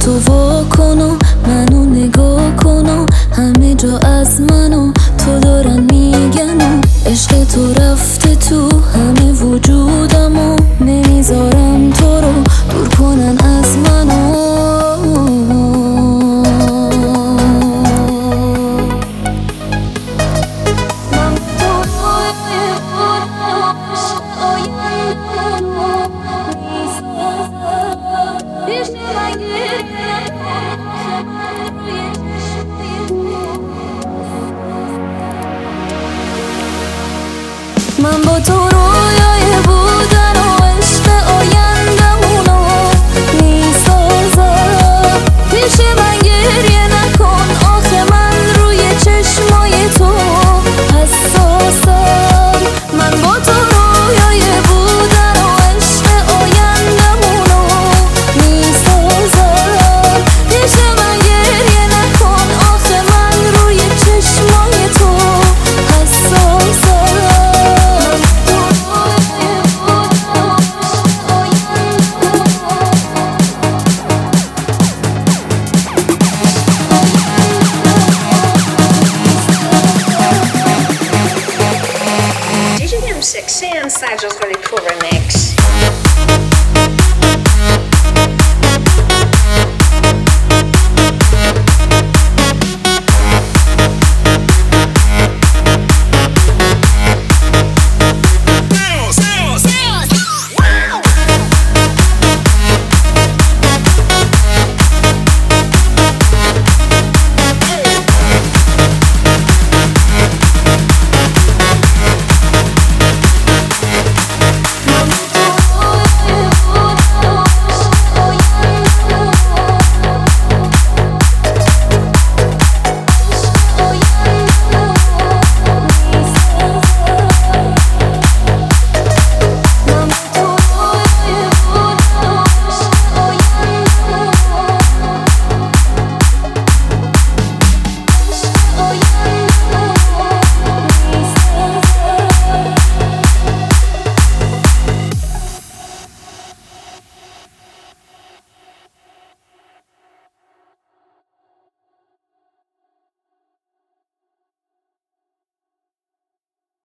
تو وا کن و منو نگاه کن و همه جا از منو تو دارن میگن و عشق تو رفته تو همه وجودم و نمیذارم تو رو دور کنن از منو. من با تو رویای بودن و عشق آیندمونو میسازم. پیش من گریه نکن آخه من روی چشمای تو حساسم. من با تو رویای بودن و عشق آیندمونو میسازم. پیش من گریه نکن آخه من روی چشمای تو حساسم. Digital 6 and Sajjal's really cool remix.